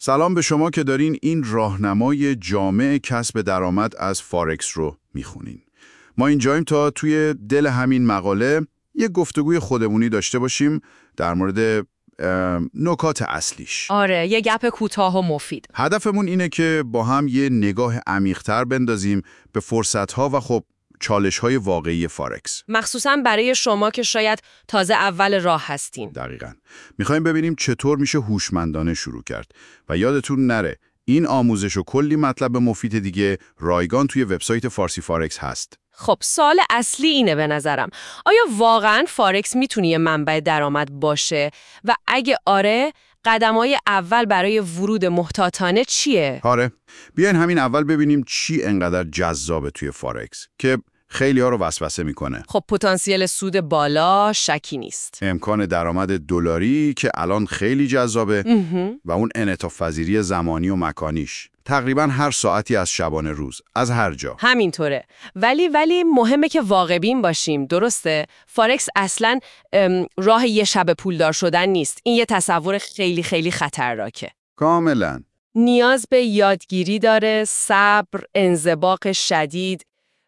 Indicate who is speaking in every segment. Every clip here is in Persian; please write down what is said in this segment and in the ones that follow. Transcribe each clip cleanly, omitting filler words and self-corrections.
Speaker 1: سلام به شما که دارین این راهنمای جامع کسب درآمد از فارکس رو میخونین. ما اینجاییم تا توی دل همین مقاله یه گفتگوی خودمونی داشته باشیم در مورد نکات اصلیش.
Speaker 2: آره، یه گپ کوتاه و مفید.
Speaker 1: هدفمون اینه که با هم یه نگاه عمیق‌تر بندازیم به فرصت‌ها و خب چالش‌های واقعی فارکس.
Speaker 2: مخصوصاً برای شما که شاید تازه اول راه هستین.
Speaker 1: دقیقاً. می‌خوایم ببینیم چطور میشه هوشمندانه شروع کرد و یادتون نره این آموزش و کلی مطلب مفید دیگه رایگان توی وبسایت فارسی فارکس هست.
Speaker 2: خب سوال اصلی اینه به نظرم. آیا واقعاً فارکس میتونه یه منبع درآمد باشه و اگه آره، قدم‌های اول برای ورود محتاطانه چیه؟
Speaker 1: آره، بیاین همین اول ببینیم چی انقدر جذابه توی فارکس که خیلی‌ها رو وسوسه میکنه.
Speaker 2: خب پتانسیل سود بالا شکی نیست.
Speaker 1: امکان درآمد دلاری که الان خیلی جذابه و اون انعطاف‌پذیری زمانی و مکانیش. تقریباً هر ساعتی از شبانه روز، از هر جا.
Speaker 2: همینطوره. ولی مهمه که واقع‌بین باشیم، درسته؟ فارکس اصلاً راه یه شب پولدار شدن نیست. این یه تصور خیلی خیلی خطرناکه.
Speaker 1: کاملاً.
Speaker 2: نیاز به یادگیری داره، صبر، انضباق شدید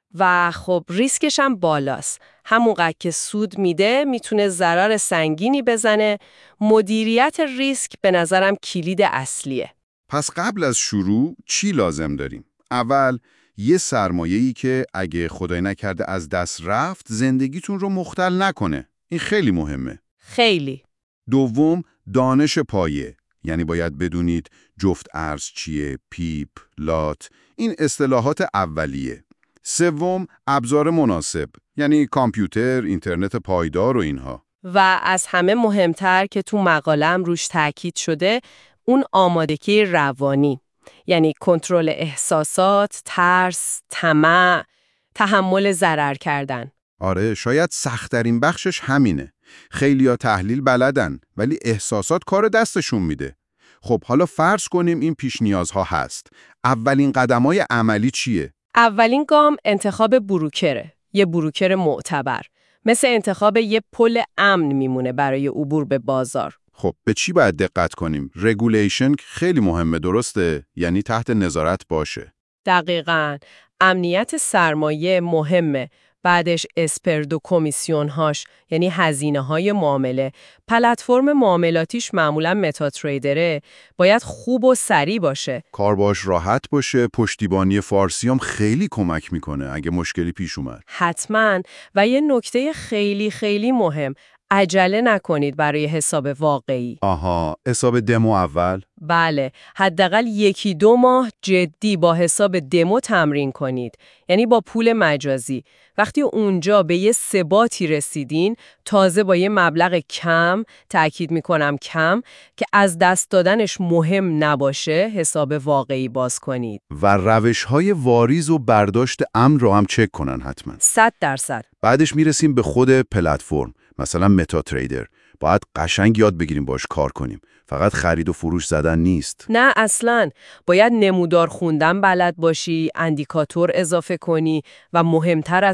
Speaker 2: و خب ریسکش هم بالاست. همونقدر که سود میده میتونه ضرر سنگینی بزنه. مدیریت ریسک به نظرم کلید اصلیه.
Speaker 1: پس قبل از شروع چی لازم داریم؟ اول یه سرمایه‌ای که اگه خدای نکرده از دست رفت زندگیتون رو مختل نکنه. این خیلی مهمه.
Speaker 2: خیلی.
Speaker 1: دوم دانش پایه. یعنی باید بدونید جفت ارز چیه، پیپ، لات، این اصطلاحات اولیه. سوم ابزار مناسب، یعنی کامپیوتر، اینترنت پایدار و اینها.
Speaker 2: و از همه مهمتر که تو مقاله‌ام روش تاکید شده، اون آمادگی روانی. یعنی کنترل احساسات، ترس، طمع، تحمل ضرر کردن.
Speaker 1: آره، شاید سخت‌ترین بخشش همینه. خیلی‌ها تحلیل بلدن ولی احساسات کار دستشون میده. خب حالا فرض کنیم این پیش نیازها هست. اولین قدم‌های عملی چیه؟
Speaker 2: اولین گام انتخاب بروکره. یه بروکر معتبر. مثل انتخاب یه پل امن میمونه برای عبور به بازار.
Speaker 1: خب به چی باید دقت کنیم؟ رگولیشن خیلی مهمه، درسته؟ یعنی تحت نظارت باشه.
Speaker 2: دقیقاً. امنیت سرمایه مهمه. بعدش اسپرد و کمیسیون‌هاش، یعنی هزینه‌های معامله. پلتفرم معاملاتیش معمولاً متا تریدره، باید خوب و سریع باشه.
Speaker 1: کار باش راحت باشه. پشتیبانی فارسی هم خیلی کمک میکنه اگه مشکلی پیش اومد.
Speaker 2: حتماً. و یه نکته خیلی خیلی مهم، عجله نکنید برای حساب واقعی.
Speaker 1: آها، حساب دمو اول؟
Speaker 2: بله، حداقل 1-2 ماه جدی با حساب دمو تمرین کنید. یعنی با پول مجازی. وقتی اونجا به یه ثباتی رسیدین، تازه با یه مبلغ کم، تأکید میکنم کم، که از دست دادنش مهم نباشه، حساب واقعی باز کنید.
Speaker 1: و روش‌های واریز و برداشت امن رو هم چک کنن حتما.
Speaker 2: 100%.
Speaker 1: بعدش میرسیم به خود پلتفرم، مثلا متا تریدر. باید قشنگ یاد بگیریم باش کار کنیم. فقط خرید و فروش زدن نیست.
Speaker 2: نه اصلاً. باید نمودار خوندن بلد باشی، اندیکاتور اضافه کنی و مهمتر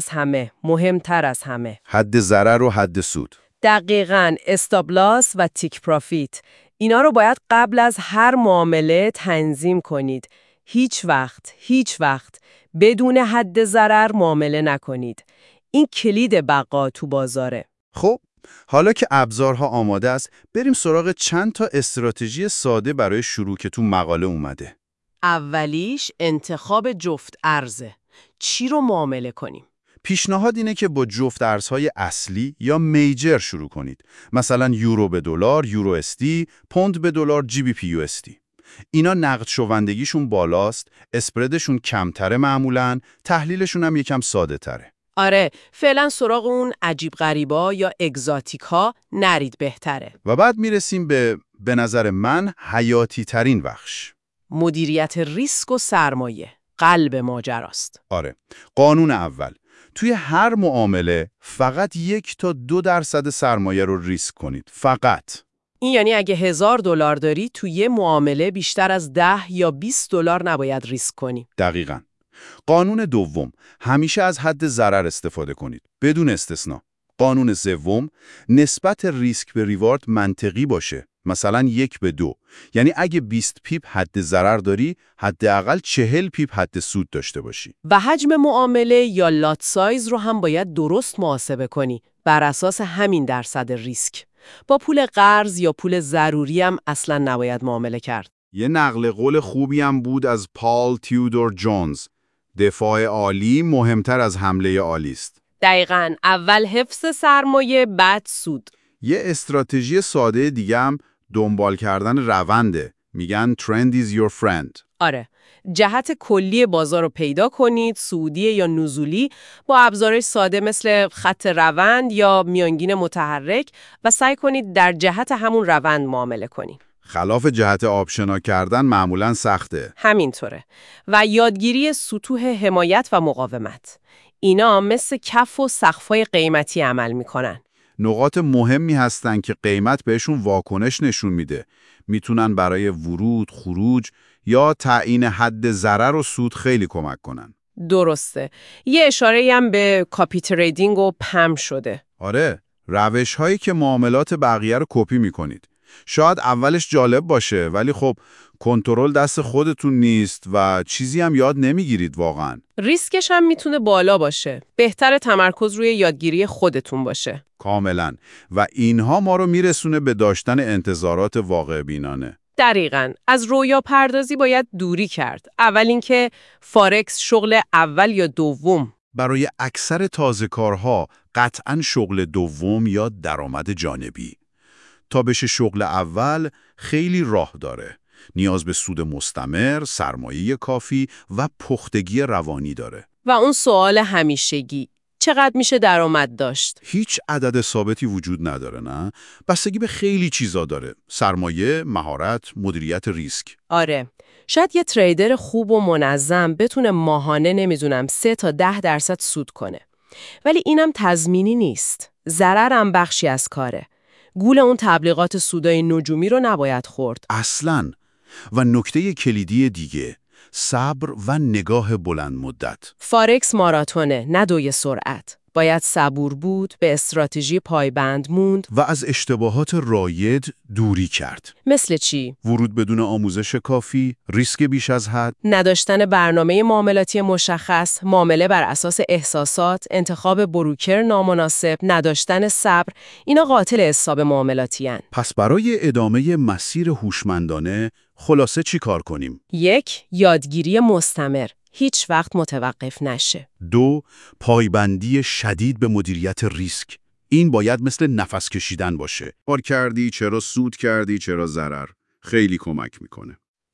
Speaker 2: از همه
Speaker 1: حد ضرر و حد سود.
Speaker 2: دقیقاً استاپ لاس و تیک پروفیت. اینا رو باید قبل از هر معامله تنظیم کنید. هیچ وقت بدون حد ضرر معامله نکنید. این کلید بقا تو بازاره.
Speaker 1: خب حالا که ابزارها آماده است، بریم سراغ چند تا استراتژی ساده برای شروع که تو مقاله اومده.
Speaker 2: اولیش انتخاب جفت ارزه. چی رو معامله کنیم؟
Speaker 1: پیشنهاد اینه که با جفت ارزهای اصلی یا میجر شروع کنید. مثلا یورو به دلار، یورو استی، پوند به دلار، جی بی پی یو استی. اینا نقد شوندگیشون بالاست، اسپردشون کمتره معمولاً، تحلیلشون هم یکم ساده تره.
Speaker 2: آره، فعلا سراغ اون عجیب غریبا یا اگزاتیکا نرید بهتره.
Speaker 1: و بعد میرسیم به نظر من حیاتی ترین بخش.
Speaker 2: مدیریت ریسک و سرمایه. قلب ماجراست.
Speaker 1: آره. قانون اول. توی هر معامله فقط 1 تا 2% سرمایه رو ریسک کنید. فقط.
Speaker 2: این یعنی اگه $1000 داری توی یه معامله بیشتر از 10 یا $20 نباید ریسک کنی.
Speaker 1: دقیقاً. قانون دوم، همیشه از حد ضرر استفاده کنید، بدون استثنا. قانون سوم، نسبت ریسک به ریوارد منطقی باشه. مثلا 1:2. یعنی اگه 20 پیپ حد ضرر داری، حداقل 40 پیپ حد سود داشته باشی.
Speaker 2: و حجم معامله یا لات سایز رو هم باید درست محاسبه کنی بر اساس همین درصد ریسک. با پول قرض یا پول ضروری هم اصلا نباید معامله کرد.
Speaker 1: یه نقل قول خوبی هم بود از پال تیودور جونز. دفاع عالی مهمتر از حمله عالی است.
Speaker 2: دقیقاً، اول حفظ سرمایه، بعد سود.
Speaker 1: یه استراتژی ساده دیگه هم دنبال کردن رونده. میگن trend is your friend.
Speaker 2: آره، جهت کلی بازار رو پیدا کنید، صعودی یا نزولی، با ابزارهای ساده مثل خط روند یا میانگین متحرک، و سعی کنید در جهت همون روند معامله کنید.
Speaker 1: خلاف جهت آبشنا کردن معمولاً سخته.
Speaker 2: همینطوره. و یادگیری سطوح حمایت و مقاومت. اینا مثل کف و سقف‌های قیمتی عمل میکنن.
Speaker 1: نقاط مهمی هستن که قیمت بهشون واکنش نشون میده. میتونن برای ورود، خروج یا تعیین حد ضرر و سود خیلی کمک کنن.
Speaker 2: درسته. یه اشاره‌ای هم به کاپی تریدینگ و پم شده.
Speaker 1: آره، روش‌هایی که معاملات بقیه رو کپی میکنید. شاید اولش جالب باشه، ولی خب کنترل دست خودتون نیست و چیزی هم یاد نمیگیرید واقعاً.
Speaker 2: ریسکش هم میتونه بالا باشه. بهتره تمرکز روی یادگیری خودتون باشه.
Speaker 1: کاملاً. و اینها ما رو میرسونه به داشتن انتظارات واقع بینانه.
Speaker 2: دقیقاً. از رویا پردازی باید دوری کرد. اول اینکه فارکس شغل اول یا دوم.
Speaker 1: برای اکثر تازه‌کارها قطعاً شغل دوم یا درآمد جانبی. تا بشه شغل اول خیلی راه داره. نیاز به سود مستمر، سرمایه کافی و پختگی روانی داره.
Speaker 2: و اون سوال همیشگی، چقدر میشه درآمد داشت؟
Speaker 1: هیچ عدد ثابتی وجود نداره، نه؟ بستگی به خیلی چیزا داره. سرمایه، مهارت، مدیریت ریسک.
Speaker 2: آره. شاید یه تریدر خوب و منظم بتونه ماهانه نمیدونم 3 تا 10% سود کنه. ولی اینم تضمینی نیست. ضررم بخشی از کاره. گول اون تبلیغات سودای نجومی رو نباید خورد.
Speaker 1: اصلاً. و نکته کلیدی دیگه، صبر و نگاه بلند مدت.
Speaker 2: فارکس ماراتونه، نه دوی سرعت. باید صبور بود، به استراتژی پایبند موند.
Speaker 1: و از اشتباهات رایج دوری کرد.
Speaker 2: مثل چی؟
Speaker 1: ورود بدون آموزش کافی، ریسک بیش از حد،
Speaker 2: نداشتن برنامه معاملاتی مشخص، معامله بر اساس احساسات، انتخاب بروکر نامناسب، نداشتن صبر، اینا قاتل حساب معاملاتی هن.
Speaker 1: پس برای ادامه مسیر هوشمندانه خلاصه چی کار کنیم؟
Speaker 2: 1. یادگیری مستمر. هیچ وقت متوقف نشه.
Speaker 1: 2. پایبندی شدید به مدیریت ریسک. این باید مثل نفس کشیدن باشه. کار کردی، چرا سود کردی، چرا ضرر. خیلی کمک میکنه.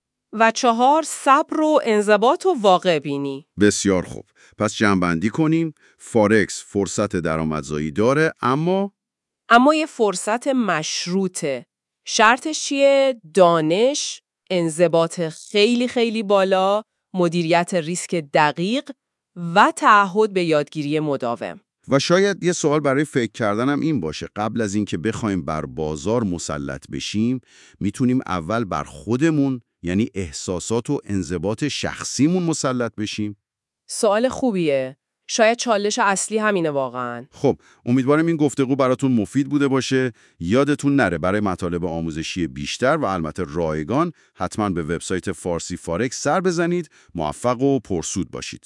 Speaker 2: و 4. صبر و انضباط و واقع بینی.
Speaker 1: بسیار خوب. پس جمع‌بندی کنیم. فارکس فرصت درآمدزایی داره، اما
Speaker 2: یه فرصت مشروطه. شرطش چیه؟ دانش، انضباط خیلی خیلی بالا، مدیریت ریسک دقیق و تعهد به یادگیری مداوم.
Speaker 1: و شاید یه سوال برای فکر کردنم این باشه، قبل از اینکه بخوایم بر بازار مسلط بشیم، میتونیم اول بر خودمون، یعنی احساسات و انضباط شخصیمون مسلط بشیم؟
Speaker 2: سوال خوبیه. شاید چالش اصلی همینه واقعاً.
Speaker 1: خب، امیدوارم این گفتگو براتون مفید بوده باشه. یادتون نره برای مطالب آموزشی بیشتر و البته رایگان حتما به وبسایت فارسی فارکس سر بزنید. موفق و پرسود باشید.